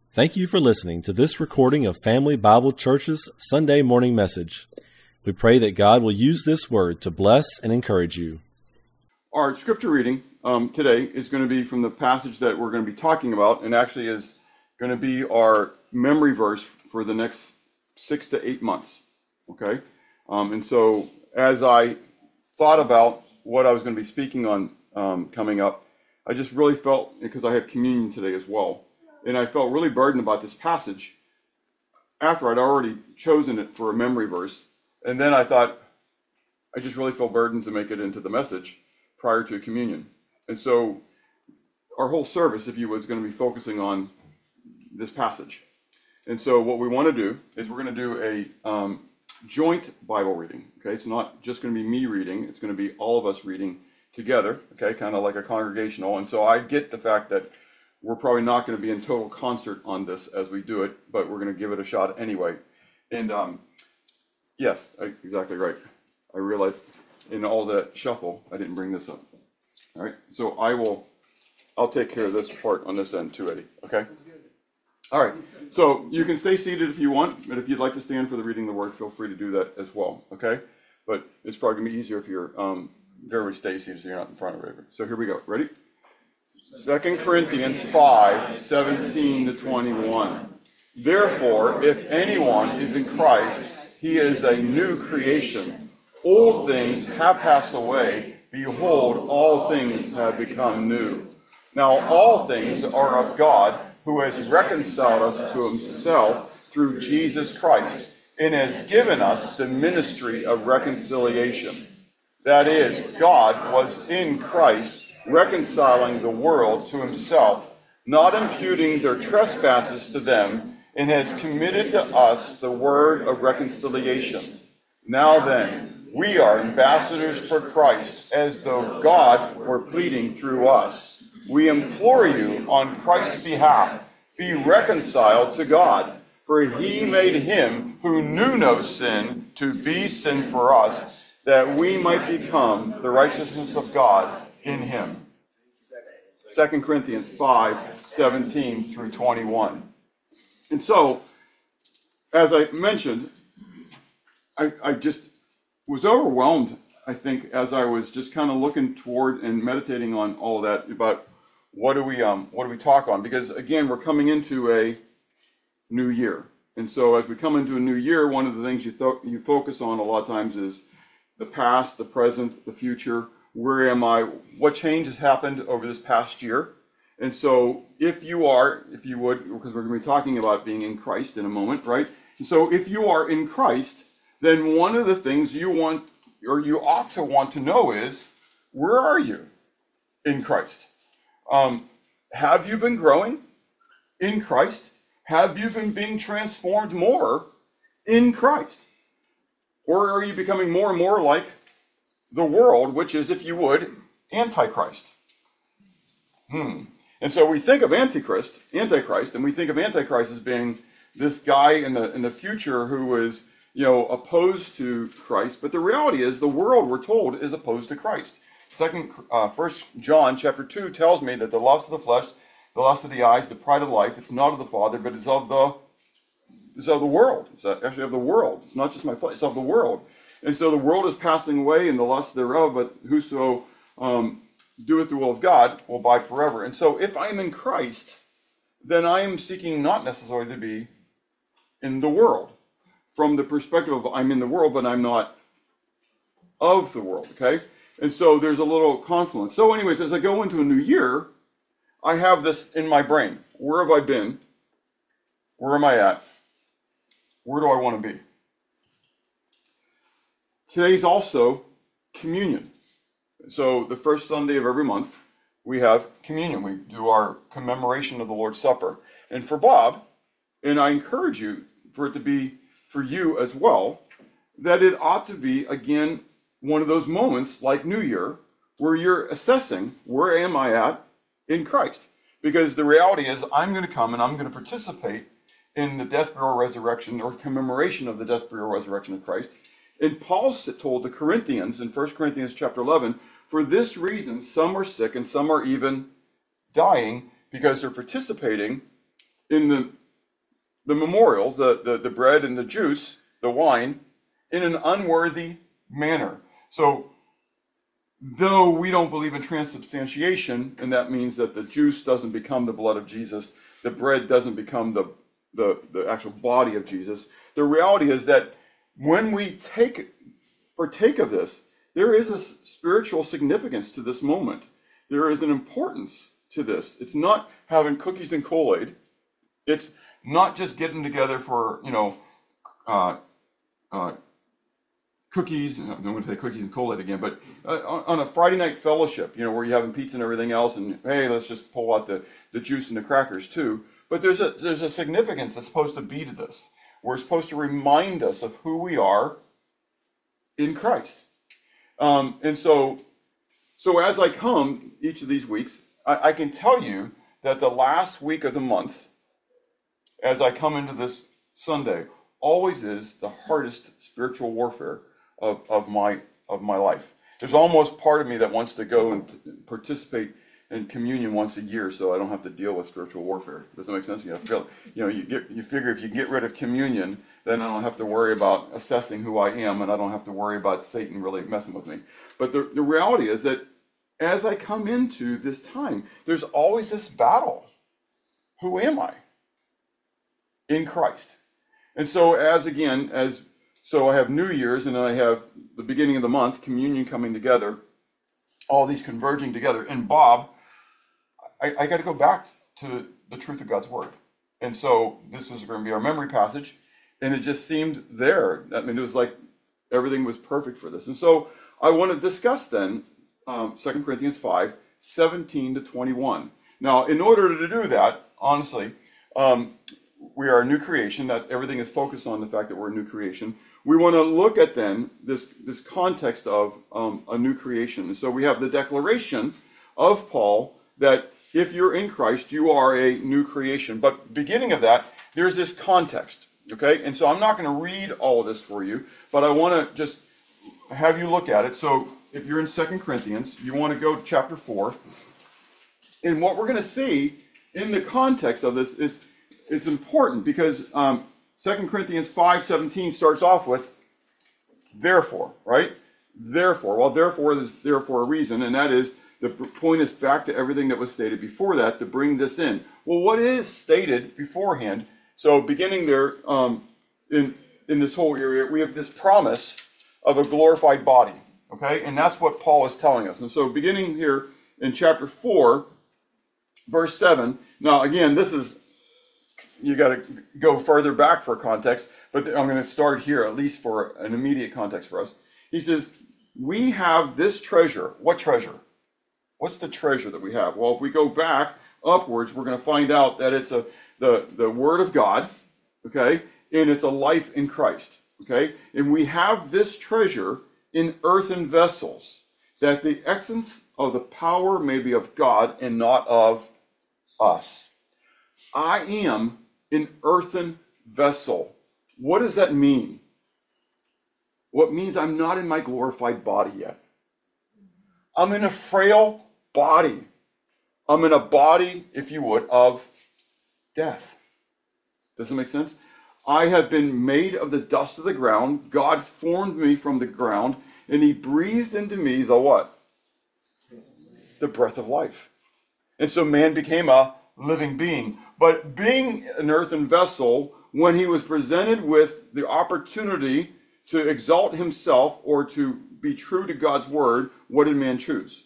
Thank you for listening to this recording of Family Bible Church's Sunday morning message. We pray that God will use this word to bless and encourage you. Our scripture reading today is going to be from the passage that we're going to be talking about, and actually is going to be our memory verse for the next 6 to 8 months. Okay? And so as I thought about what I was going to be speaking on coming up, I just really felt, because I have communion today as well, and I felt really burdened about this passage after I'd already chosen it for a memory verse. And then I thought, I just really felt burdened to make it into the message prior to communion. And so our whole service, if you would, is going to be focusing on this passage. And so what we want to do is we're going to do a joint Bible reading. Okay, it's not just going to be me reading, it's going to be all of us reading together, okay, kind of like a congregational. And so I get the fact that we're probably not going to be in total concert on this as we do it, but we're going to give it a shot anyway. And yes, exactly right. I realized in all that shuffle, I didn't bring this up. All right, so I'll take care of this part on this end too, Eddie, okay? All right, so you can stay seated if you want, but if you'd like to stand for the reading of the word, feel free to do that as well, okay? But it's probably going to be easier if you're very stay seated so you're not in front of it. So here we go, ready? 2 Corinthians 5:17 to 21. Therefore, if anyone is in Christ, he is a new creation. Old things have passed away. Behold, all things have become new. Now all things are of God, who has reconciled us to himself through Jesus Christ, and has given us the ministry of reconciliation. That is, God was in Christ, reconciling the world to himself, not imputing their trespasses to them, and has committed to us the word of reconciliation. Now then, we are ambassadors for Christ, as though God were pleading through us. We implore you on Christ's behalf, be reconciled to God, for he made him who knew no sin to be sin for us, that we might become the righteousness of God in him. 2 Corinthians 5:17 through 21. And so, as I mentioned, I just was overwhelmed, I think, as I was just kind of looking toward and meditating on all that about what do we talk on? Because again, we're coming into a new year. And so as we come into a new year, one of the things you focus on a lot of times is the past, the present, the future. Where am I? What change has happened over this past year? And so if you would, because we're going to be talking about being in Christ in a moment, right? And so if you are in Christ, then one of the things you want, or you ought to want to know is, where are you in Christ? Have you been growing in Christ? Have you been being transformed more in Christ? Or are you becoming more and more like the world, which is, if you would, Antichrist? And so we think of Antichrist, and we think of Antichrist as being this guy in the future who is, opposed to Christ. But the reality is, the world, we're told, is opposed to Christ. 1 John chapter 2 tells me that the lust of the flesh, the lust of the eyes, the pride of life, it's not of the Father, but it's of the world. It's actually of the world. It's not just my flesh, it's of the world. And so the world is passing away and the lust thereof, but whoso doeth the will of God will abide forever. And so if I'm in Christ, then I am seeking not necessarily to be in the world. From the perspective of I'm in the world, but I'm not of the world, okay? And so there's a little confluence. So anyways, as I go into a new year, I have this in my brain. Where have I been? Where am I at? Where do I want to be? Today's also communion. So the first Sunday of every month, we have communion. We do our commemoration of the Lord's Supper. And for Bob, and I encourage you for it to be for you as well, that it ought to be, again, one of those moments like New Year where you're assessing, where am I at in Christ? Because the reality is, I'm going to come and I'm going to participate in the death, burial, resurrection, or commemoration of the death, burial, resurrection of Christ. And Paul told the Corinthians in 1 Corinthians chapter 11, for this reason, some are sick and some are even dying because they're participating in the the memorials, the bread and the juice, the wine, in an unworthy manner. So, though we don't believe in transubstantiation, and that means that the juice doesn't become the blood of Jesus, the bread doesn't become the actual body of Jesus, the reality is that when we partake of this, there is a spiritual significance to this moment. There is an importance to this. It's not having cookies and Kool-Aid. It's not just getting together for, cookies. I'm going to say cookies and Kool-Aid again, but on a Friday night fellowship, where you're having pizza and everything else, and hey, let's just pull out the juice and the crackers too. But there's a significance that's supposed to be to this. We're supposed to remind us of who we are in Christ. And so as I come each of these weeks, I can tell you that the last week of the month, as I come into this Sunday, always is the hardest spiritual warfare of my life. There's almost part of me that wants to go and participate in communion once a year, so I don't have to deal with spiritual warfare. Does that make sense? You figure if you get rid of communion, then I don't have to worry about assessing who I am, and I don't have to worry about Satan really messing with me. But the reality is that as I come into this time, there's always this battle. Who am I in Christ? And so so I have New Year's, and then I have the beginning of the month, communion coming together, all these converging together. And Bob, I got to go back to the truth of God's word. And so this is going to be our memory passage, and it just seemed there. I mean, it was like everything was perfect for this. And so I want to discuss then 2 Corinthians 5, 17 to 21. Now, in order to do that, honestly, we are a new creation. That everything is focused on the fact that we're a new creation. We want to look at then this context of a new creation. And so we have the declaration of Paul that if you're in Christ, you are a new creation. But beginning of that, there's this context, okay? And so I'm not going to read all of this for you, but I want to just have you look at it. So if you're in 2 Corinthians, you want to go to chapter 4. And what we're going to see in the context of this is it's important because 2 Corinthians 5:17 starts off with therefore, right? Therefore. Well, therefore, there's therefore a reason, and that is the point is back to everything that was stated before that to bring this in. Well, what is stated beforehand? So beginning there in this whole area, we have this promise of a glorified body, okay? And that's what Paul is telling us. And so beginning here in chapter 4, verse 7, now again, this is, you got to go further back for context, but I'm going to start here, at least for an immediate context for us. He says, we have this treasure. What treasure? What's the treasure that we have? Well, if we go back upwards, we're going to find out that it's the Word of God, okay? And it's a life in Christ, okay? And we have this treasure in earthen vessels, that the essence of the power may be of God and not of us. I am an earthen vessel. What does that mean? Well, it means I'm not in my glorified body yet. I'm in a frail body. I'm in a body, if you would, of death. Does that make sense? I have been made of the dust of the ground. God formed me from the ground, and he breathed into me the what? The breath of life. And so man became a living being. But being an earthen vessel, when he was presented with the opportunity to exalt himself or to be true to God's word, what did man choose?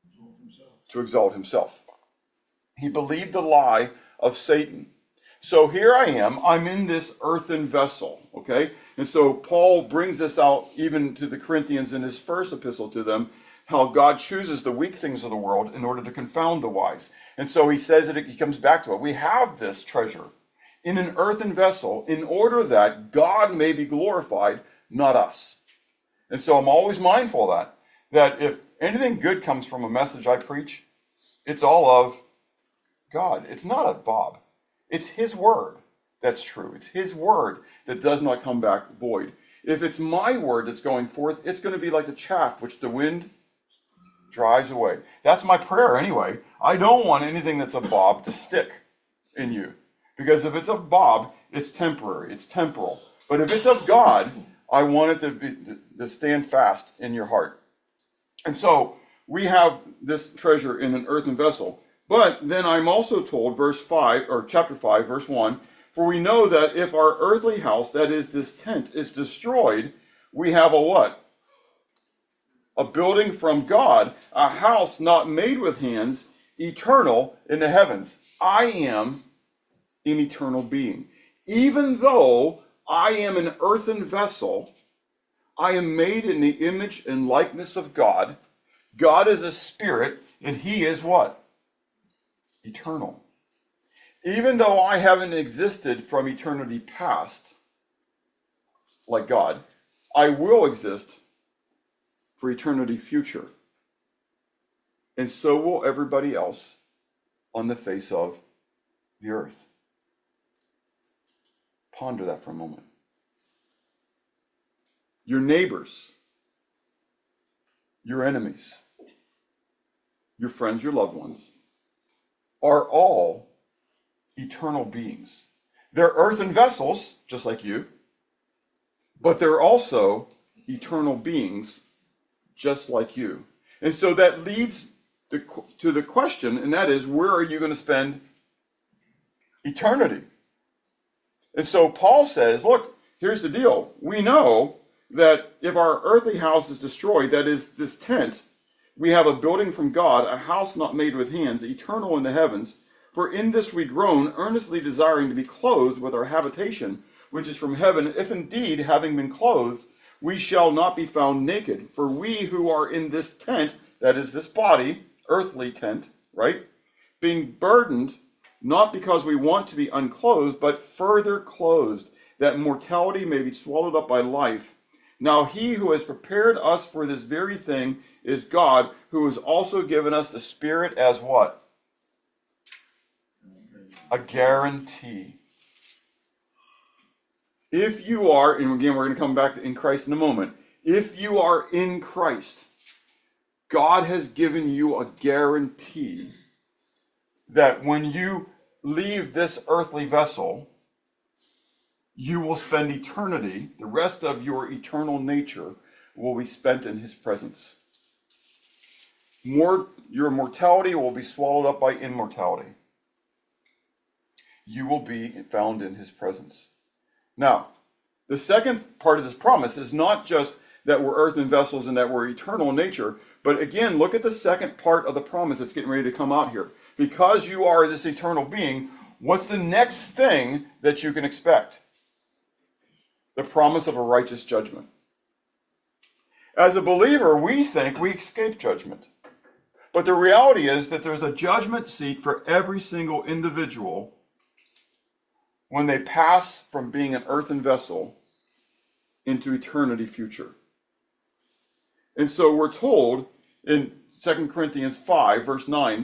To exalt himself. He believed the lie of Satan. So here I am, I'm in this earthen vessel, okay? And so Paul brings this out even to the Corinthians in his first epistle to them, how God chooses the weak things of the world in order to confound the wise. And so he says that he comes back to it. We have this treasure in an earthen vessel in order that God may be glorified, not us. And so I'm always mindful of that if anything good comes from a message I preach, it's all of God. It's not of Bob. It's his word that's true. It's his word that does not come back void. If it's my word that's going forth, it's going to be like the chaff which the wind drives away. That's my prayer anyway. I don't want anything that's a Bob to stick in you. Because if it's of Bob, it's temporary, it's temporal. But if it's of God, I want it to stand fast in your heart. And so we have this treasure in an earthen vessel. But then I'm also told, chapter 5, verse 1, for we know that if our earthly house, that is this tent, is destroyed, we have a what? A building from God, a house not made with hands, eternal in the heavens. I am an eternal being. Even though I am an earthen vessel, I am made in the image and likeness of God. God is a spirit, and he is what? Eternal. Even though I haven't existed from eternity past, like God, I will exist for eternity future. And so will everybody else on the face of the earth. Ponder that for a moment. Your neighbors, your enemies, your friends, your loved ones, are all eternal beings. They're earthen vessels, just like you, but they're also eternal beings, just like you. And so that leads to the question, and that is, where are you going to spend eternity? And so Paul says, look, here's the deal. We know that if our earthly house is destroyed, that is this tent, we have a building from God, a house not made with hands, eternal in the heavens. For in this we groan, earnestly desiring to be clothed with our habitation, which is from heaven, if indeed, having been clothed, we shall not be found naked. For we who are in this tent, that is this body, earthly tent, right? Being burdened, not because we want to be unclothed, but further clothed, that mortality may be swallowed up by life. Now he who has prepared us for this very thing is God, who has also given us the Spirit as what? A guarantee. If you are, and again we're going to come back to in Christ in a moment, if you are in Christ, God has given you a guarantee that when you leave this earthly vessel, you will spend eternity, the rest of your eternal nature will be spent in his presence. Your mortality will be swallowed up by immortality. You will be found in his presence. Now, the second part of this promise is not just that we're earthen vessels and that we're eternal in nature, but again, look at the second part of the promise that's getting ready to come out here. Because you are this eternal being, what's the next thing that you can expect? The promise of a righteous judgment. As a believer, we think we escape judgment. But the reality is that there's a judgment seat for every single individual when they pass from being an earthen vessel into eternity future. And so we're told in 2 Corinthians 5, verse 9,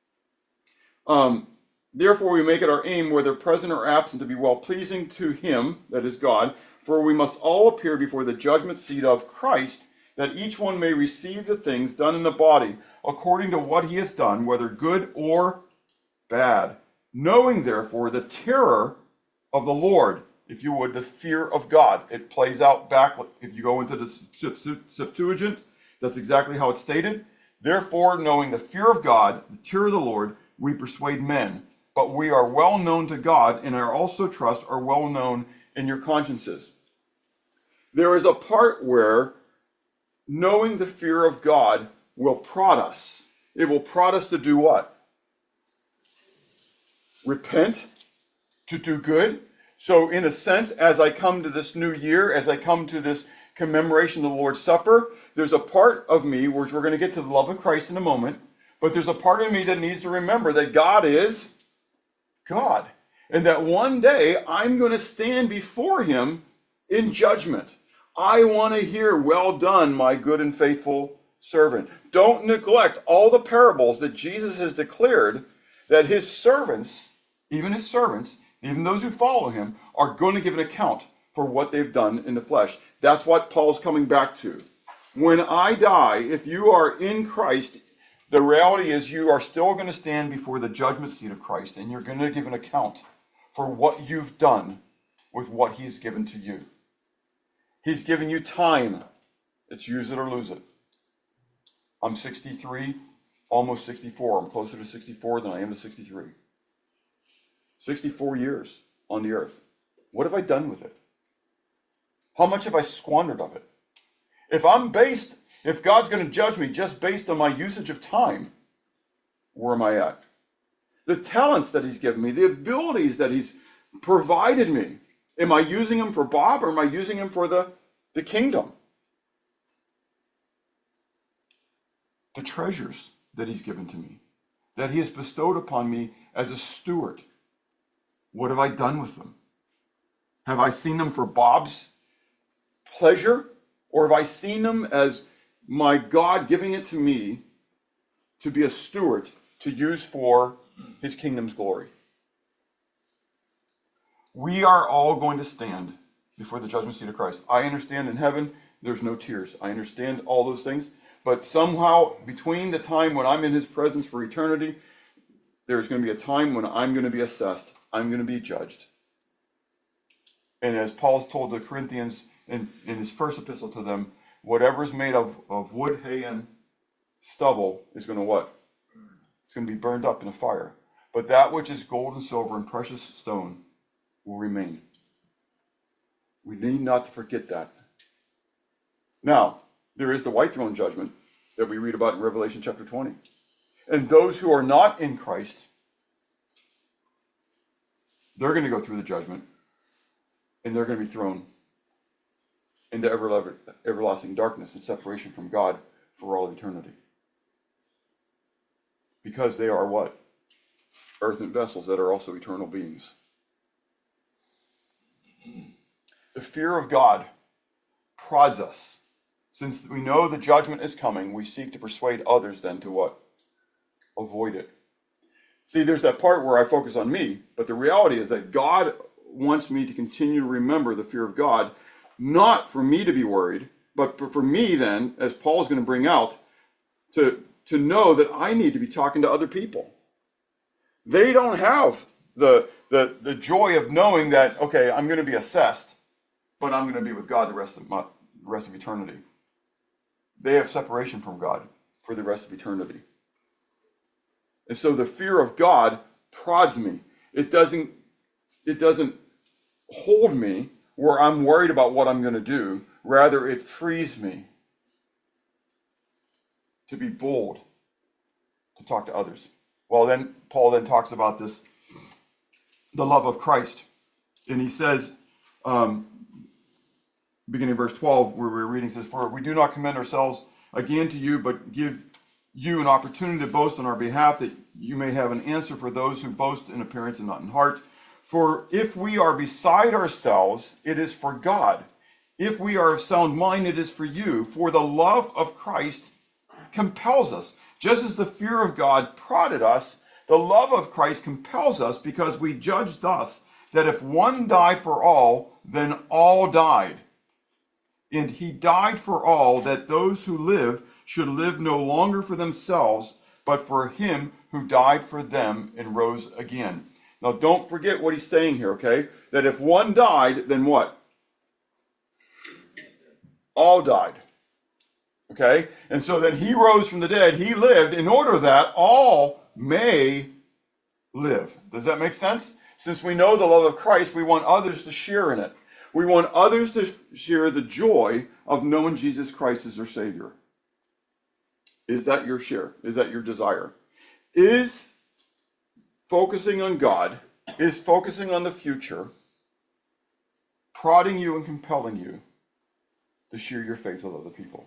therefore we make it our aim, whether present or absent, to be well-pleasing to him, that is God, for we must all appear before the judgment seat of Christ, that each one may receive the things done in the body according to what he has done, whether good or bad. Knowing, therefore, the terror of the Lord, if you would, the fear of God. It plays out back, if you go into the Septuagint, that's exactly how it's stated. Therefore, knowing the fear of God, the terror of the Lord, we persuade men. But we are well known to God, and our also trust are well known in your consciences. There is a part where knowing the fear of God will prod us. It will prod us to do what? Repent, to do good. So in a sense, as I come to this new year, as I come to this commemoration of the Lord's Supper, there's a part of me, which we're going to get to the love of Christ in a moment, but there's a part of me that needs to remember that God is God. And that one day I'm going to stand before him in judgment. I want to hear, well done, my good and faithful servant. Don't neglect all the parables that Jesus has declared that his servants, even those who follow him, are going to give an account for what they've done in the flesh. That's what Paul's coming back to. When I die, if you are in Christ, the reality is you are still going to stand before the judgment seat of Christ, and you're going to give an account for what you've done with what he's given to you. He's given you time. It's use it or lose it. I'm 63, almost 64. I'm closer to 64 than I am to 63. 64 years on the earth. What have I done with it? How much have I squandered of it? If God's going to judge me just based on my usage of time, where am I at? The talents that he's given me, the abilities that he's provided me, am I using them for Bob or am I using them for the kingdom? The treasures that he's given to me, that he has bestowed upon me as a steward, what have I done with them? Have I seen them for Bob's pleasure, or have I seen them as my God giving it to me to be a steward to use for his kingdom's glory? We are all going to stand before the judgment seat of Christ. I understand in heaven there's no tears. I understand all those things. But somehow between the time when I'm in his presence for eternity, there's going to be a time when I'm going to be assessed. I'm going to be judged. And as Paul told the Corinthians in his first epistle to them, whatever is made of wood, hay, and stubble is going to what? It's going to be burned up in a fire. But that which is gold and silver and precious stone will remain. We need not to forget that. Now, there is the white throne judgment that we read about in Revelation chapter 20. And those who are not in Christ, they're going to go through the judgment, and they're going to be thrown into everlasting darkness and separation from God for all eternity. Because they are what? Earthen vessels that are also eternal beings. The fear of God prods us. Since we know the judgment is coming, we seek to persuade others then to what? Avoid it. See, there's that part where I focus on me, but the reality is that God wants me to continue to remember the fear of God, not for me to be worried, but for me then, as Paul's going to bring out, to know that I need to be talking to other people. They don't have the joy of knowing that, okay, I'm going to be assessed, but I'm going to be with God the rest of eternity. They have separation from God for the rest of eternity. And so the fear of God prods me. It doesn't hold me where I'm worried about what I'm going to do. Rather, it frees me to be bold, to talk to others. Well, then Paul then talks about this, the love of Christ. And he says, beginning of verse 12, where we're reading, says, "For we do not commend ourselves again to you, but give you an opportunity to boast on our behalf, that you may have an answer for those who boast in appearance and not in heart. For if we are beside ourselves, it is for God. If we are of sound mind, it is for you. For the love of Christ compels us." Just as the fear of God prodded us, the love of Christ compels us, because we judge thus, that if one died for all, then all died. And he died for all, that those who live should live no longer for themselves, but for him who died for them and rose again. Now don't forget what he's saying here, okay? That if one died, then what? All died. Okay? And so then he rose from the dead, he lived in order that all may live. Does that make sense? Since we know the love of Christ, we want others to share in it. We want others to share the joy of knowing Jesus Christ as their Savior. Is that your share? Is that your desire? Is focusing on God, is focusing on the future, prodding you and compelling you to share your faith with other people?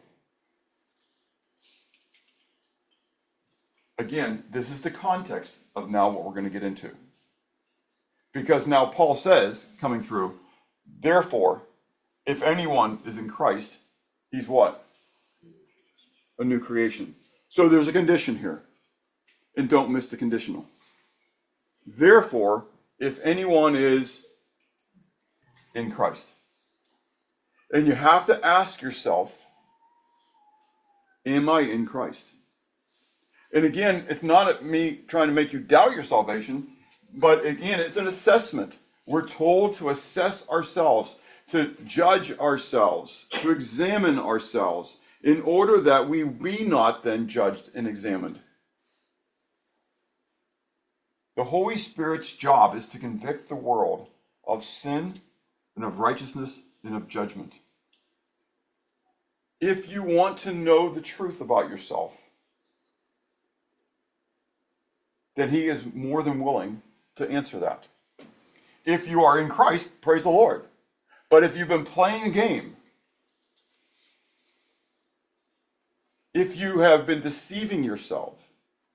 Again, this is the context of now what we're going to get into. Because now Paul says, coming through, therefore, if anyone is in Christ, he's what? A new creation. So there's a condition here. And don't miss the conditional. Therefore, if anyone is in Christ. And you have to ask yourself, am I in Christ? And again, it's not me trying to make you doubt your salvation, but again, it's an assessment. We're told to assess ourselves, to judge ourselves, to examine ourselves, in order that we be not then judged and examined. The Holy Spirit's job is to convict the world of sin and of righteousness and of judgment. If you want to know the truth about yourself, then he is more than willing to answer that. If you are in Christ, praise the Lord. But if you've been playing a game, if you have been deceiving yourself,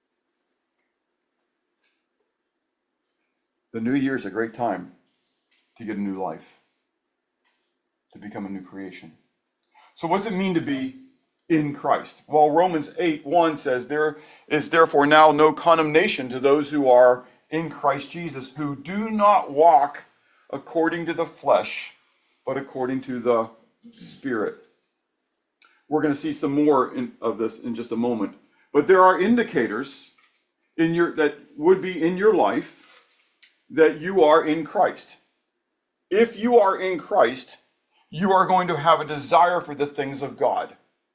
the new year is a great time to get a new life, to become a new creation. So what does it mean to be in Christ? Well, Romans 8:1 says, there is therefore now no condemnation to those who are in Christ Jesus, who do not walk according to the flesh, but according to the Spirit. We're going to see some more of this in just a moment. But there are indicators that would be in your life that you are in Christ. If you are in Christ, you are going to have a desire for the things of God.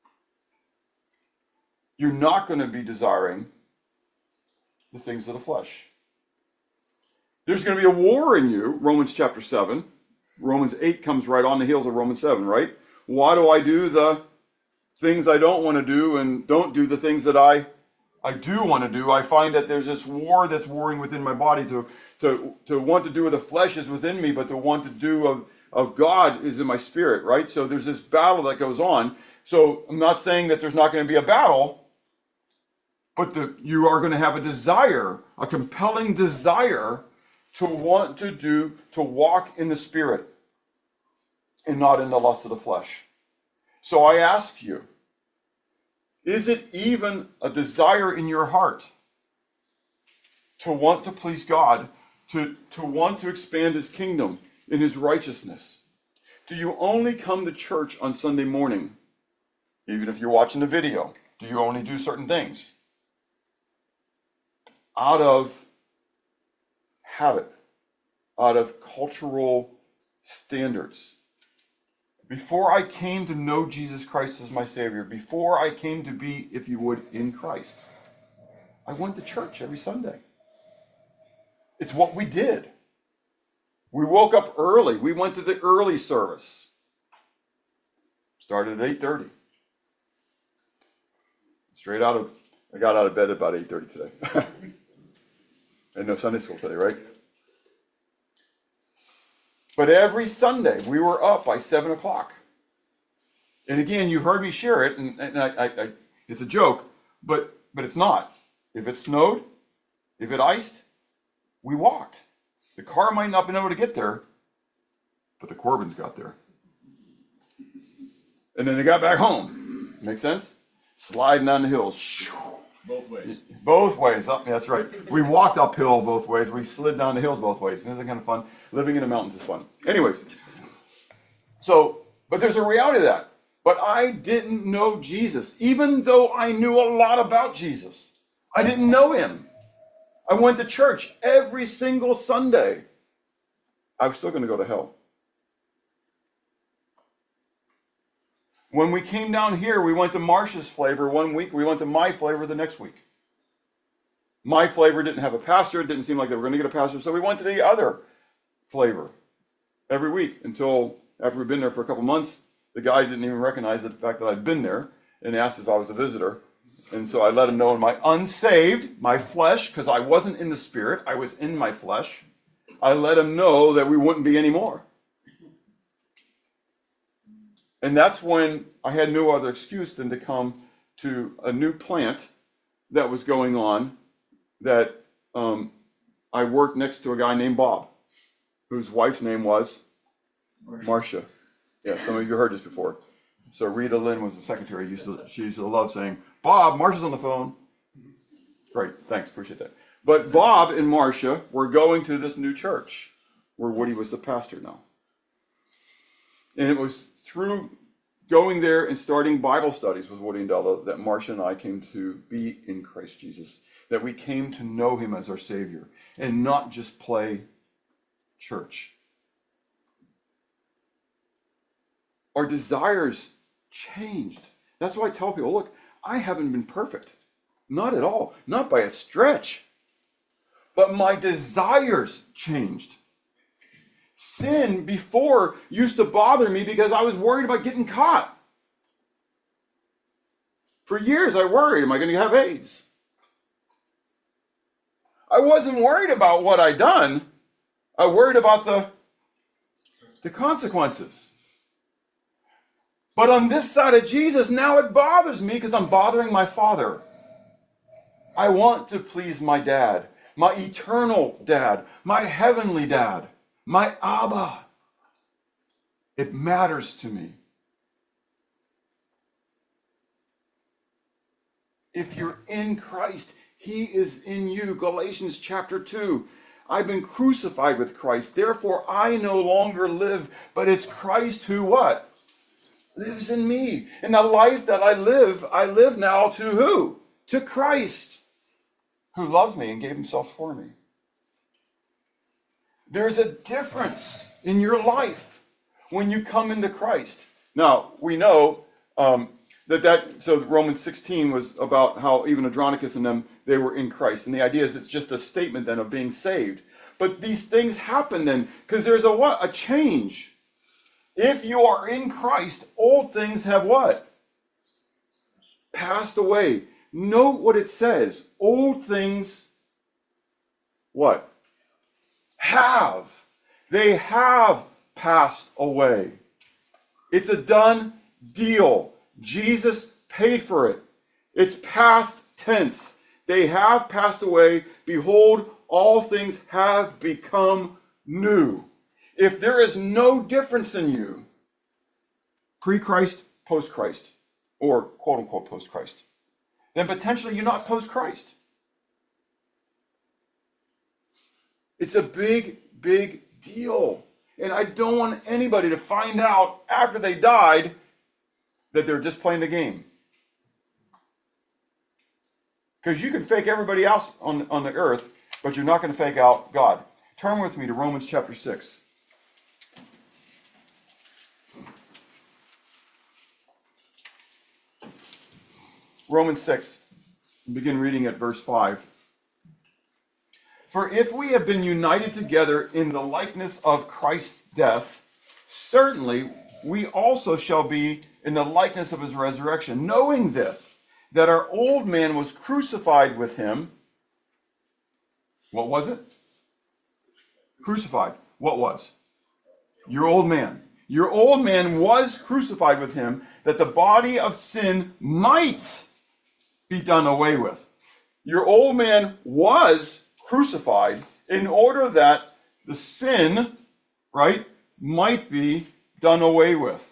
You're not going to be desiring the things of the flesh. There's going to be a war in you, Romans chapter 7. Romans 8 comes right on the heels of Romans 7, right? Why do I do the things I don't want to do and don't do the things that I do want to do? I find that there's this war that's warring within my body. To want to do with the flesh is within me, but to want to do of God is in my spirit, right? So there's this battle that goes on. So I'm not saying that there's not going to be a battle, but you are going to have a desire, a compelling desire to want to walk in the Spirit and not in the lust of the flesh. So I ask you, is it even a desire in your heart to want to please God, to want to expand his kingdom in his righteousness? Do you only come to church on Sunday morning? Even if you're watching the video, do you only do certain things out of habit, out of cultural standards? Before I came to know Jesus Christ as my Savior, before I came to be, if you would, in Christ, I went to church every Sunday. It's what we did. We woke up early. We went to the early service. Started at 8:30. I got out of bed about 8:30 today. And no Sunday school today, right? But every Sunday, we were up by 7 o'clock. And again, you heard me share it, and it's a joke, but it's not. If it snowed, if it iced, we walked. The car might not have been able to get there, but the Corbins got there. And then they got back home. Make sense? Sliding down the hills. Both ways. Both ways. Oh, that's right. We walked uphill both ways. We slid down the hills both ways. Isn't that kind of fun? Living in the mountains is fun. Anyways, but there's a reality to that. But I didn't know Jesus, even though I knew a lot about Jesus. I didn't know him. I went to church every single Sunday. I was still going to go to hell. When we came down here, we went to Marcia's Flavor one week. We went to My Flavor the next week. My Flavor didn't have a pastor. It didn't seem like they were going to get a pastor. So we went to the other Flavor every week until after we'd been there for a couple months, the guy didn't even recognize the fact that I'd been there and asked if I was a visitor. And so I let him know in my unsaved, my flesh, because I wasn't in the Spirit, I was in my flesh. I let him know that we wouldn't be anymore. And that's when I had no other excuse than to come to a new plant that was going on, that I worked next to a guy named Bob, whose wife's name was Marcia. Yeah, some of you heard this before. So Rita Lynn was the secretary. She used to love saying, Bob, Marcia's on the phone. Great, thanks, appreciate that. But Bob and Marcia were going to this new church where Woody was the pastor now. And it was through going there and starting Bible studies with Woody and Della that Marcia and I came to be in Christ Jesus, that we came to know him as our Savior and not just play church. Our desires changed. That's why I tell people, look, I haven't been perfect. Not at all. Not by a stretch. But my desires changed. Sin before used to bother me because I was worried about getting caught. For years I worried, am I going to have AIDS? I wasn't worried about what I'd done. I worried about the consequences. But on this side of Jesus, now it bothers me because I'm bothering my Father. I want to please my dad, my eternal dad, my heavenly dad, my Abba. It matters to me. If you're in Christ, he is in you. Galatians chapter 2. I've been crucified with Christ. Therefore, I no longer live, but it's Christ who what? Lives in me. And the life that I live now to who? To Christ, who loved me and gave himself for me. There's a difference in your life when you come into Christ. Now, we know so Romans 16 was about how even Andronicus and them, they were in Christ. And the idea is it's just a statement then of being saved. But these things happen then because there's a what? A change. If you are in Christ, old things have what? Passed away. Note what it says. Old things, what? They have passed away. It's a done deal. Jesus paid for it. It's past tense. They have passed away. Behold, all things have become new. If there is no difference in you, pre-Christ, post-Christ, or quote-unquote post-Christ, then potentially you're not post-Christ. It's a big, big deal. And I don't want anybody to find out after they died that they're just playing the game. Because you can fake everybody else on the earth, but you're not going to fake out God. Turn with me to Romans chapter 6. Romans 6, begin reading at verse 5. For if we have been united together in the likeness of Christ's death, certainly we also shall be in the likeness of his resurrection, knowing this, that our old man was crucified with him. What was it? Crucified. What was? Your old man. Your old man was crucified with him, that the body of sin might be done away with. Your old man was crucified in order that the sin, right, might be done away with.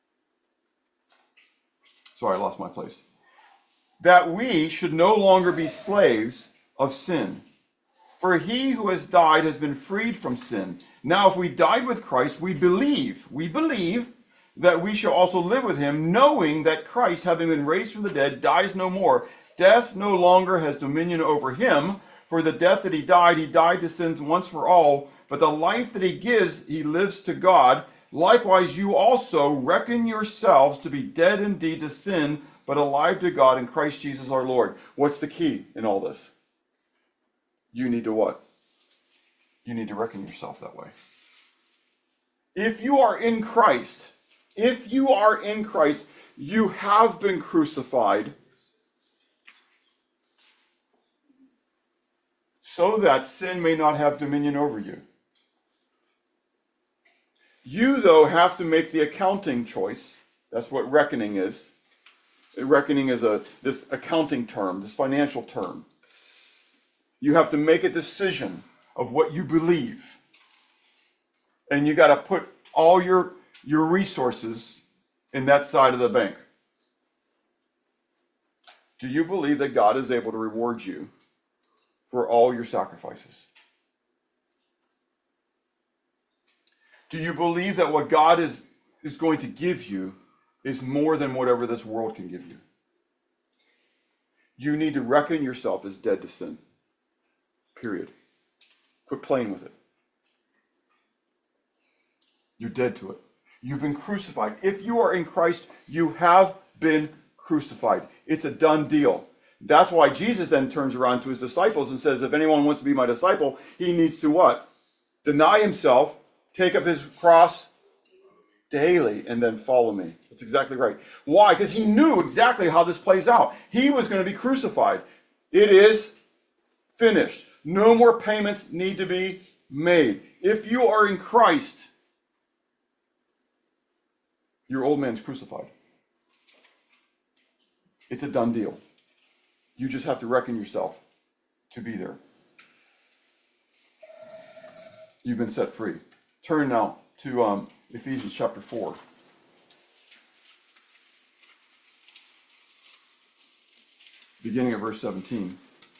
Sorry, I lost my place. That we should no longer be slaves of sin. For he who has died has been freed from sin. Now, if we died with Christ, we believe that we shall also live with him, knowing that Christ, having been raised from the dead, dies no more. Death no longer has dominion over him. For the death that he died to sins once for all. But the life that he gives, he lives to God. Likewise, you also reckon yourselves to be dead indeed to sin, but alive to God in Christ Jesus our Lord. What's the key in all this? You need to what? You need to reckon yourself that way. If you are in Christ, you have been crucified so that sin may not have dominion over you. You, though, have to make the accounting choice. That's what reckoning is. Reckoning is this accounting term, this financial term. You have to make a decision of what you believe. And you got to put all your resources in that side of the bank. Do you believe that God is able to reward you for all your sacrifices? Do you believe that what God is going to give you is more than whatever this world can give you? You need to reckon yourself as dead to sin. Period. Quit playing with it. You're dead to it. You've been crucified. If you are in Christ, you have been crucified. It's a done deal. That's why Jesus then turns around to his disciples and says, if anyone wants to be my disciple, he needs to what? Deny himself, take up his cross daily, and then follow me. That's exactly right. Why? Because he knew exactly how this plays out. He was going to be crucified. It is finished. No more payments need to be made. If you are in Christ, your old man's crucified. It's a done deal. You just have to reckon yourself to be there. You've been set free. Turn now to Ephesians chapter 4. Beginning at verse 17.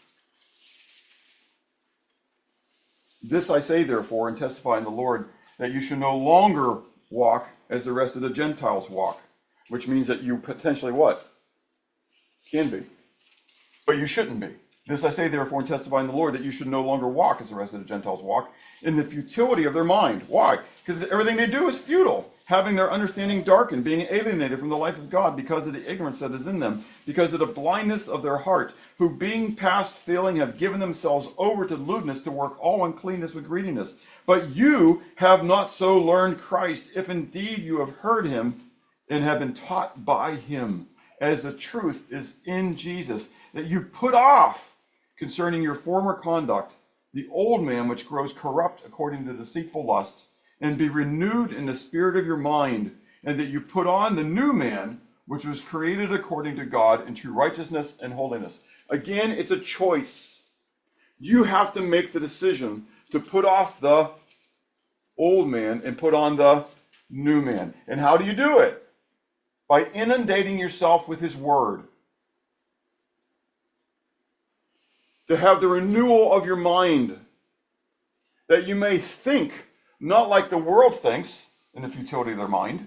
This I say, therefore, and testify in the Lord, that you should no longer walk as the rest of the Gentiles walk, which means that you potentially what? Can be. But you shouldn't be. This I say, therefore, and testify in the Lord, that you should no longer walk as the rest of the Gentiles walk, in the futility of their mind. Why? Because everything they do is futile, having their understanding darkened, being alienated from the life of God because of the ignorance that is in them, because of the blindness of their heart, who being past failing have given themselves over to lewdness, to work all uncleanness with greediness. But you have not so learned Christ, if indeed you have heard him and have been taught by him, as the truth is in Jesus, that you put off concerning your former conduct the old man which grows corrupt according to deceitful lusts, and be renewed in the spirit of your mind, and that you put on the new man which was created according to God in true righteousness and holiness. Again, it's a choice. You have to make the decision to put off the old man and put on the new man. And how do you do it? By inundating yourself with his word. To have the renewal of your mind, that you may think not like the world thinks in the futility of their mind.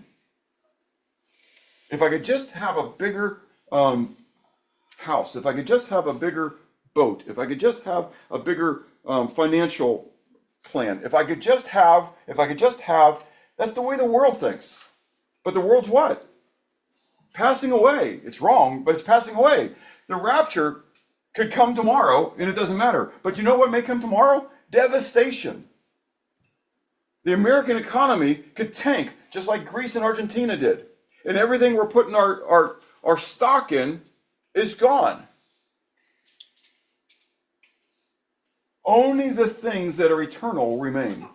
If I could just have a bigger house, if I could just have a bigger boat, if I could just have a bigger financial plan, if I could just have, that's the way the world thinks. But the world's what? Passing away. It's wrong, but it's passing away. The rapture could come tomorrow, and it doesn't matter. But you know what may come tomorrow? Devastation. The American economy could tank, just like Greece and Argentina did. And everything we're putting our stock in is gone. Only the things that are eternal will remain.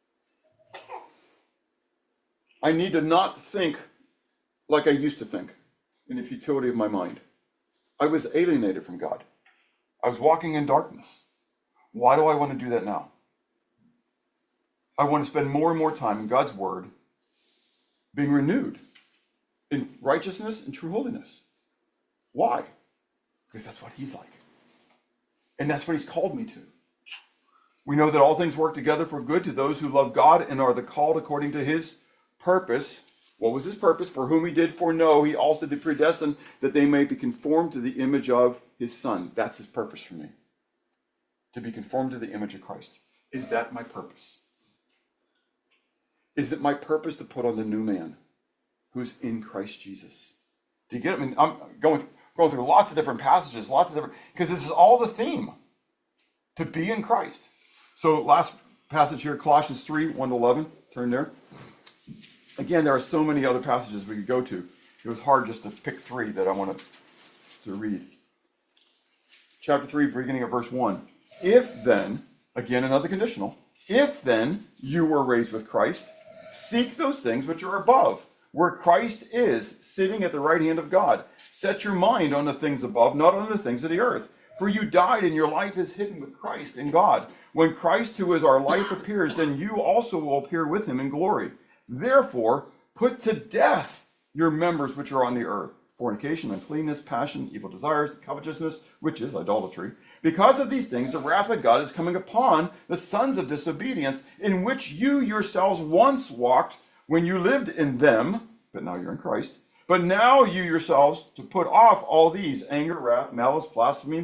I need to not think like I used to think in the futility of my mind. I was alienated from God. I was walking in darkness. Why do I want to do that now? I want to spend more and more time in God's word, being renewed in righteousness and true holiness. Why? Because that's what he's like. And that's what he's called me to. We know that all things work together for good to those who love God and are the called according to his purpose. What was his purpose? For whom he did foreknow, he also did predestine that they may be conformed to the image of his Son. That's his purpose for me. To be conformed to the image of Christ. Is that my purpose? Is it my purpose to put on the new man who's in Christ Jesus? Do you get it? I mean, I'm going through lots of different passages, because this is all the theme. To be in Christ. So last passage here, Colossians 3, 1-11. Turn there. Again, there are so many other passages we could go to. It was hard just to pick three that I wanted to read. Chapter 3, beginning of verse 1. If then, again another conditional, if then you were raised with Christ, seek those things which are above, where Christ is, sitting at the right hand of God. Set your mind on the things above, not on the things of the earth. For you died, and your life is hidden with Christ in God. When Christ, who is our life, appears, then you also will appear with him in glory. Therefore, put to death your members which are on the earth: fornication, uncleanness, passion, evil desires, covetousness, which is idolatry. Because of these things, the wrath of God is coming upon the sons of disobedience, in which you yourselves once walked when you lived in them, but now you're in Christ. But now you yourselves to put off all these: anger, wrath, malice, blasphemy,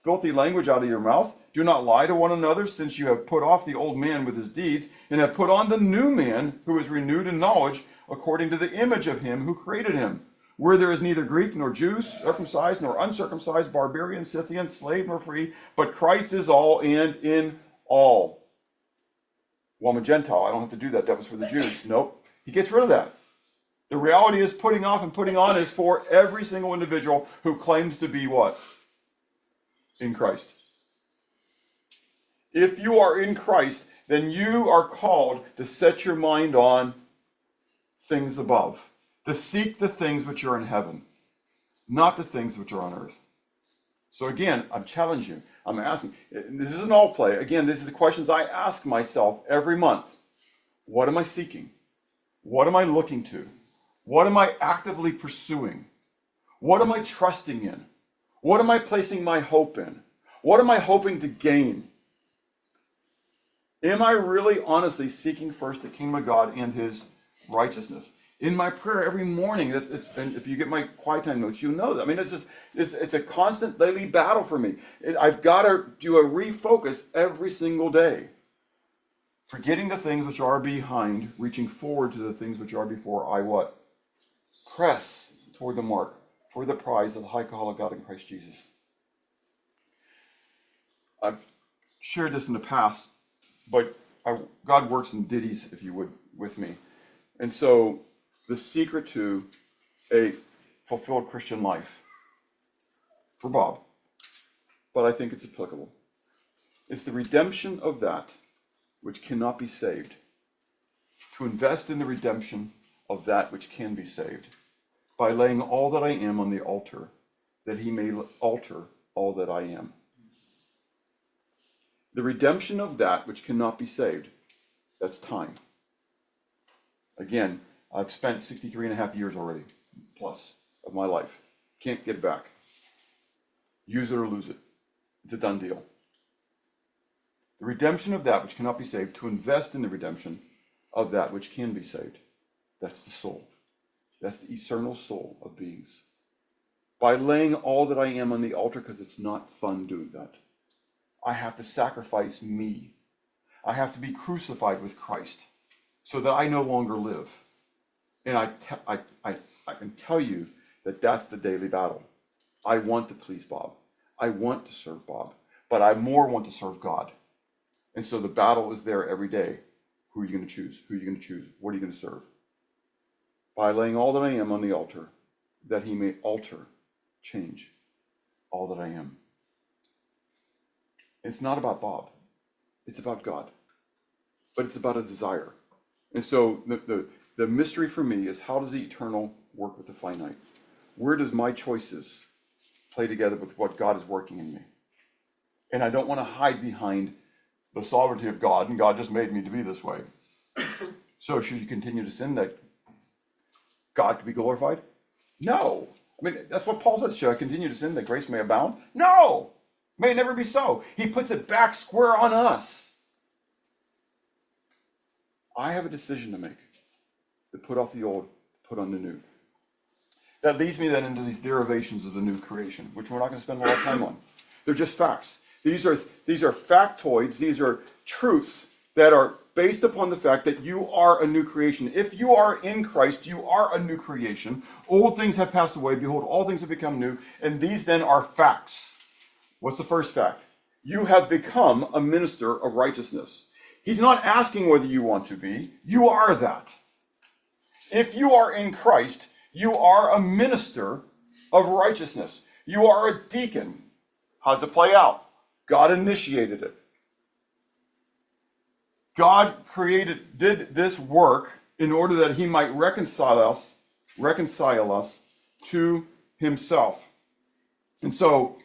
filthy language out of your mouth. Do not lie to one another, since you have put off the old man with his deeds, and have put on the new man, who is renewed in knowledge, according to the image of him who created him. Where there is neither Greek nor Jew, circumcised nor uncircumcised, barbarian, Scythian, slave nor free, but Christ is all and in all. Well, I'm a Gentile. I don't have to do that. That was for the Jews. Nope. He gets rid of that. The reality is putting off and putting on is for every single individual who claims to be what? In Christ. If you are in Christ, then you are called to set your mind on things above, to seek the things which are in heaven, not the things which are on earth. So again, I'm challenging you. I'm asking. This isn't all play. Again, this is the questions I ask myself every month. What am I seeking? What am I looking to? What am I actively pursuing? What am I trusting in? What am I placing my hope in? What am I hoping to gain? Am I really honestly seeking first the kingdom of God and his righteousness? In my prayer every morning, and if you get my quiet time notes, you know that. I mean, it's a constant daily battle for me. I've got to do a refocus every single day. Forgetting the things which are behind, reaching forward to the things which are before, I what? Press toward the mark for the prize of the high call of God in Christ Jesus. I've shared this in the past, but God works in ditties, if you would, with me. And so the secret to a fulfilled Christian life for Bob, but I think it's applicable, is the redemption of that which cannot be saved, to invest in the redemption of that which can be saved, by laying all that I am on the altar, that he may alter all that I am. The redemption of that which cannot be saved, that's time. Again, I've spent 63 and a half years already, plus, of my life. Can't get it back. Use it or lose it. It's a done deal. The redemption of that which cannot be saved, to invest in the redemption of that which can be saved. That's the soul. That's the eternal soul of beings. By laying all that I am on the altar, because it's not fun doing that. I have to sacrifice me. I have to be crucified with Christ so that I no longer live. And I can tell you that that's the daily battle. I want to please Bob. I want to serve Bob. But I more want to serve God. And so the battle is there every day. Who are you going to choose? Who are you going to choose? What are you going to serve? By laying all that I am on the altar, that he may alter, change all that I am. It's not about Bob. It's about God. But it's about a desire. And so the mystery for me is, how does the eternal work with the finite? Where does my choices play together with what God is working in me? And I don't want to hide behind the sovereignty of God, and God just made me to be this way. So should you continue to sin that God could be glorified? No. I mean, that's what Paul says. Should I continue to sin that grace may abound? No. May it never be so. He puts it back square on us. I have a decision to make. To put off the old, put on the new. That leads me then into these derivations of the new creation, which we're not going to spend a lot of time on. They're just facts. These are factoids. These are truths that are based upon the fact that you are a new creation. If you are in Christ, you are a new creation. Old things have passed away. Behold, all things have become new. And these then are facts. What's the first fact? You have become a minister of righteousness. He's not asking whether you want to be. You are that. If you are in Christ, you are a minister of righteousness. You are a deacon. How does it play out? God initiated it. God did this work in order that he might reconcile us to himself. And so,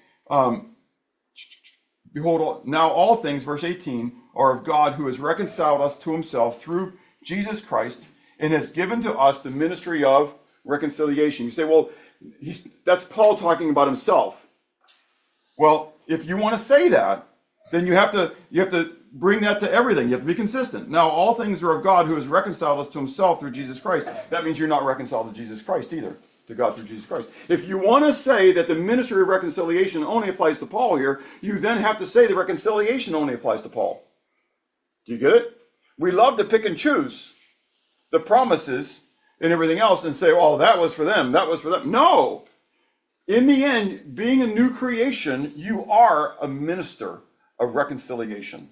behold, now all things, verse 18, are of God, who has reconciled us to himself through Jesus Christ, and has given to us the ministry of reconciliation. You say, well, that's Paul talking about himself. Well, if you want to say that, then you have to bring that to everything. You have to be consistent. Now, all things are of God, who has reconciled us to himself through Jesus Christ. That means you're not reconciled to Jesus Christ either. to God through Jesus Christ. If you want to say that the ministry of reconciliation only applies to Paul here, you then have to say the reconciliation only applies to Paul. Do you get it? We love to pick and choose the promises and everything else and say, oh, that was for them, that was for them. No. In the end, being a new creation, you are a minister of reconciliation.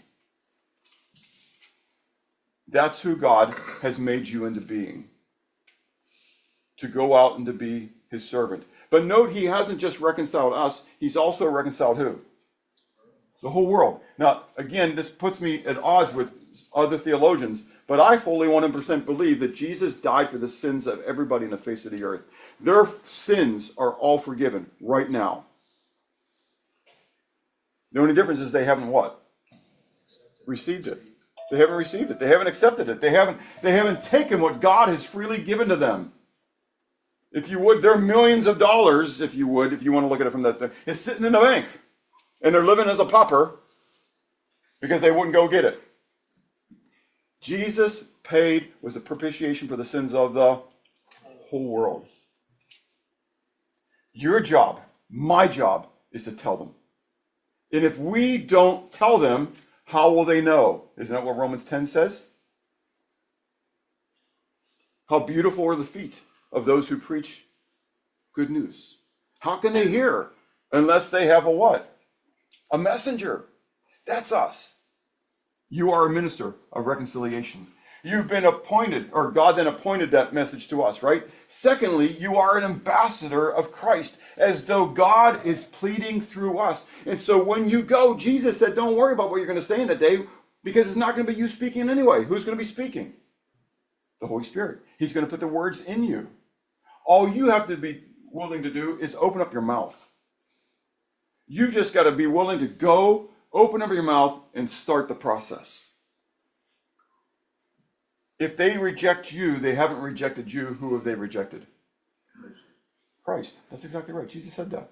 That's who God has made you into being. To go out and to be his servant. But note, he hasn't just reconciled us, he's also reconciled who? The whole world. Now, again, this puts me at odds with other theologians, but I fully 100% believe that Jesus died for the sins of everybody on the face of the earth. Their sins are all forgiven right now. The only difference is they haven't what? Received it. They haven't received it. They haven't accepted it. They haven't taken what God has freely given to them. If you would, there are millions of dollars, if you want to look at it from that thing, it's sitting in the bank. And they're living as a pauper because they wouldn't go get it. Jesus paid, was a propitiation for the sins of the whole world. Your job, my job, is to tell them. And if we don't tell them, how will they know? Isn't that what Romans 10 says? How beautiful are the feet of those who preach good news. How can they hear unless they have a what? A messenger. That's us. You are a minister of reconciliation. You've been appointed, or God then appointed that message to us, right? Secondly, you are an ambassador of Christ, as though God is pleading through us. And so when you go, Jesus said, don't worry about what you're going to say in the day, because it's not going to be you speaking anyway. Who's going to be speaking? The Holy Spirit. He's going to put the words in you. All you have to be willing to do is open up your mouth. You've just got to be willing to go, open up your mouth, and start the process. If they reject you, they haven't rejected you. Who have they rejected? Christ. That's exactly right. Jesus said that.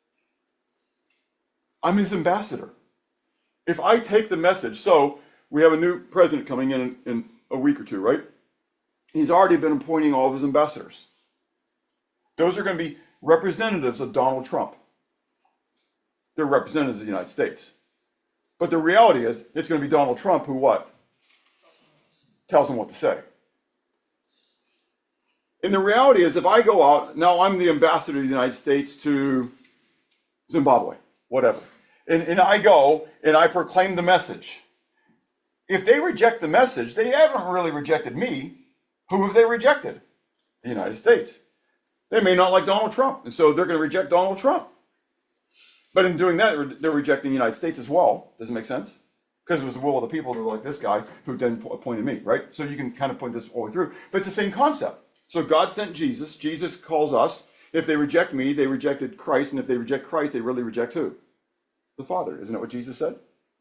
I'm his ambassador. If I take the message, so we have a new president coming in a week or two, right? He's already been appointing all of his ambassadors. Those are going to be representatives of Donald Trump. They're representatives of the United States. But the reality is, it's going to be Donald Trump who what? Tells them what to say. And the reality is, if I go out, now I'm the ambassador of the United States to Zimbabwe, whatever. And I go and I proclaim the message. If they reject the message, they haven't really rejected me. Who have they rejected? The United States. They may not like Donald Trump, and so they're going to reject Donald Trump. But in doing that, they're rejecting the United States as well. Does it make sense? Because it was the will of the people who were like this guy who then appointed me, right? So you can kind of point this all the way through. But it's the same concept. So God sent Jesus. Jesus calls us. If they reject me, they rejected Christ. And if they reject Christ, they really reject who? The Father. Isn't that what Jesus said?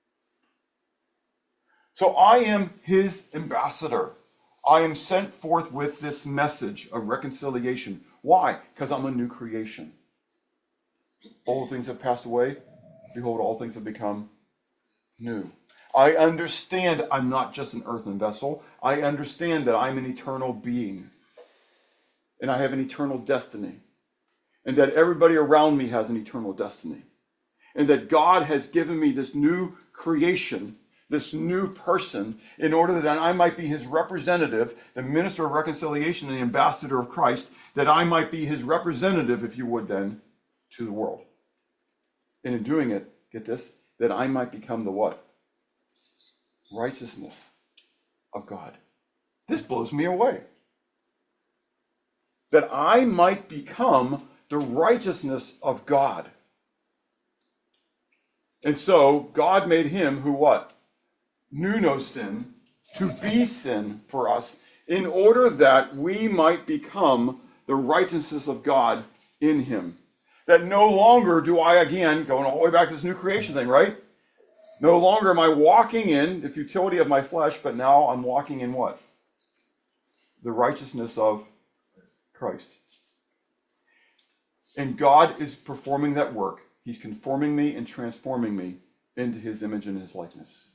So I am his ambassador. I am sent forth with this message of reconciliation. Why? Because I'm a new creation. Old things have passed away. Behold, all things have become new. I understand I'm not just an earthen vessel. I understand that I'm an eternal being. And I have an eternal destiny. And that everybody around me has an eternal destiny. And that God has given me this new creation, this new person, in order that I might be his representative, the minister of reconciliation and the ambassador of Christ, that I might be his representative, if you would then, to the world. And in doing it, get this, that I might become the what? Righteousness of God. This blows me away. That I might become the righteousness of God. And so God made him who what? Knew no sin, to be sin for us, in order that we might become the righteousness of God in him. That no longer do I, again, going all the way back to this new creation thing, right? No longer am I walking in the futility of my flesh, but now I'm walking in what? The righteousness of Christ. And God is performing that work. He's conforming me and transforming me into his image and his likeness.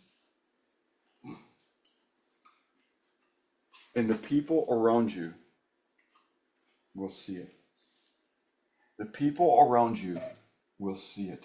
And the people around you will see it. the people around you will see it.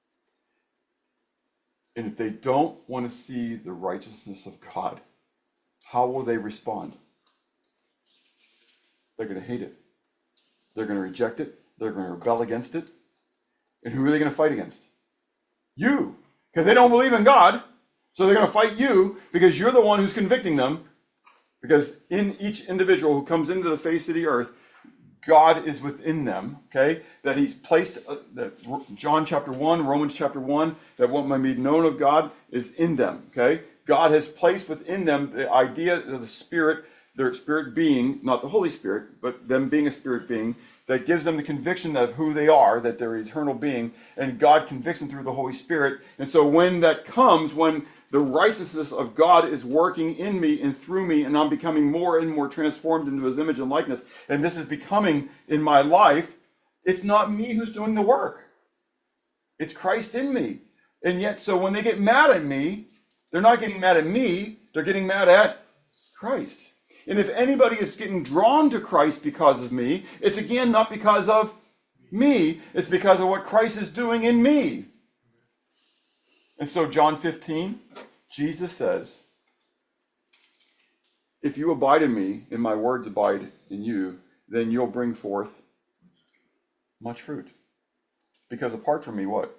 And if they don't want to see the righteousness of God, how will they respond? They're going to hate it. They're going to reject it. They're going to rebel against it. And who are they going to fight against? You. Because they don't believe in God. So they're going to fight you because you're the one who's convicting them. Because in each individual who comes into the face of the earth, God is within them, okay? That he's placed, John chapter 1, Romans chapter 1, that what might be known of God is in them, okay? God has placed within them the idea of the Spirit, their spirit being, not the Holy Spirit, but them being a spirit being, that gives them the conviction of who they are, that they're an eternal being, and God convicts them through the Holy Spirit. And so when that comes, when the righteousness of God is working in me and through me, and I'm becoming more and more transformed into his image and likeness, and this is becoming in my life, it's not me who's doing the work. It's Christ in me. And yet, so when they get mad at me, they're not getting mad at me, they're getting mad at Christ. And if anybody is getting drawn to Christ because of me, it's again not because of me, it's because of what Christ is doing in me. And so John 15, Jesus says, if you abide in me and my words abide in you, then you'll bring forth much fruit. Because apart from me, what?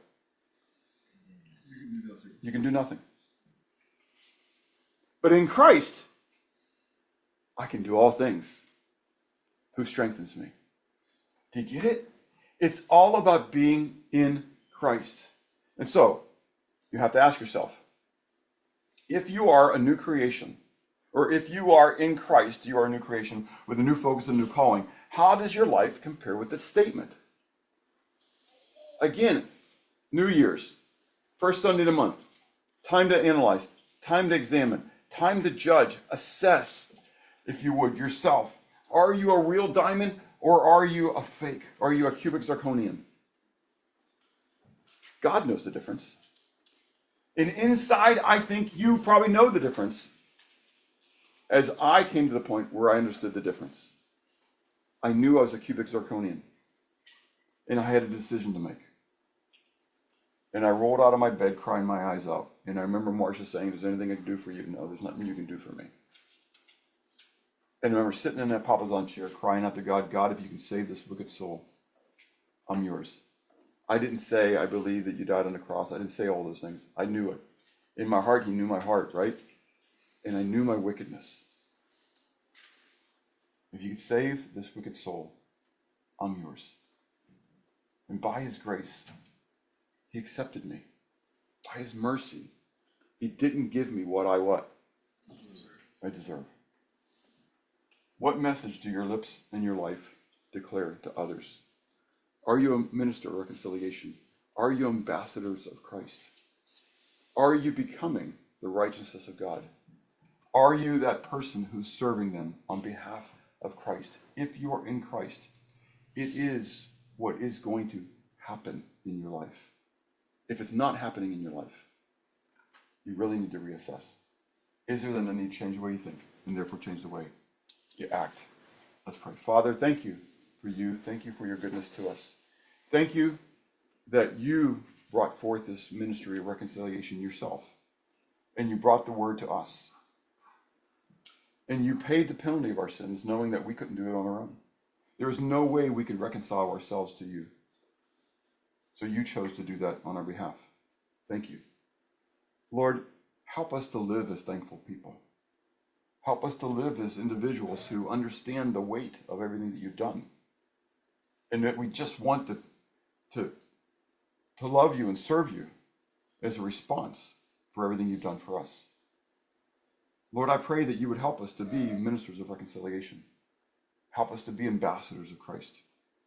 You can do nothing. But in Christ, I can do all things who strengthens me. Do you get it? It's all about being in Christ. And so, you have to ask yourself, if you are a new creation, or if you are in Christ, you are a new creation with a new focus and new calling, how does your life compare with this statement? Again, New Year's, first Sunday of the month, time to analyze, time to examine, time to judge, assess, if you would, yourself. Are you a real diamond or are you a fake? Are you a cubic zirconium? God knows the difference. And inside, I think you probably know the difference. As I came to the point where I understood the difference. I knew I was a cubic zirconium. And I had a decision to make. And I rolled out of my bed crying my eyes out. And I remember Marcia saying, "Is there anything I can do for you?" No, there's nothing you can do for me. And I remember sitting in that Papazon chair crying out to God, "God, if you can save this wicked soul, I'm yours." I didn't say, "I believe that you died on the cross." I didn't say all those things. I knew it. In my heart, he knew my heart, right? And I knew my wickedness. If you can save this wicked soul, I'm yours. And by his grace, he accepted me. By his mercy, he didn't give me what I deserve. What message do your lips and your life declare to others? Are you a minister of reconciliation? Are you ambassadors of Christ? Are you becoming the righteousness of God? Are you that person who's serving them on behalf of Christ? If you are in Christ, it is what is going to happen in your life. If it's not happening in your life, you really need to reassess. Is there then a need to change the way you think, and therefore change the way you act? Let's pray. Father, thank you for you. Thank you for your goodness to us. Thank you that you brought forth this ministry of reconciliation yourself, and you brought the word to us. And you paid the penalty of our sins, knowing that we couldn't do it on our own. There is no way we could reconcile ourselves to you. So you chose to do that on our behalf. Thank you. Lord, help us to live as thankful people. Help us to live as individuals who understand the weight of everything that you've done. And that we just want to love you and serve you as a response for everything you've done for us. Lord, I pray that you would help us to be ministers of reconciliation. Help us to be ambassadors of Christ.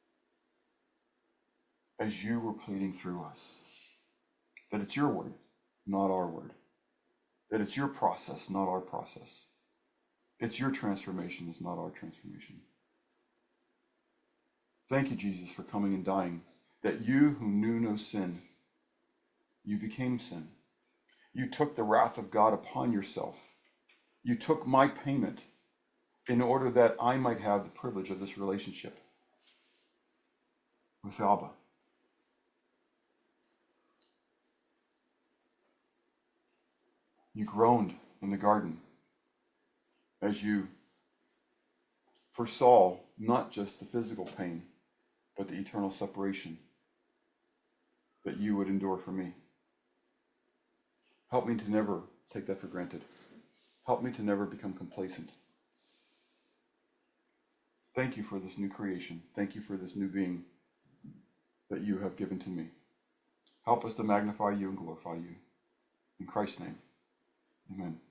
As you were pleading through us. That it's your word, not our word. That it's your process, not our process. It's your transformation, it's not our transformation. Thank you, Jesus, for coming and dying. That you who knew no sin, you became sin. You took the wrath of God upon yourself. You took my payment in order that I might have the privilege of this relationship with Abba. You groaned in the garden as you foresaw not just the physical pain, but the eternal separation that you would endure for me. Help me to never take that for granted. Help me to never become complacent. Thank you for this new creation. Thank you for this new being that you have given to me. Help us to magnify you and glorify you. In Christ's name, amen.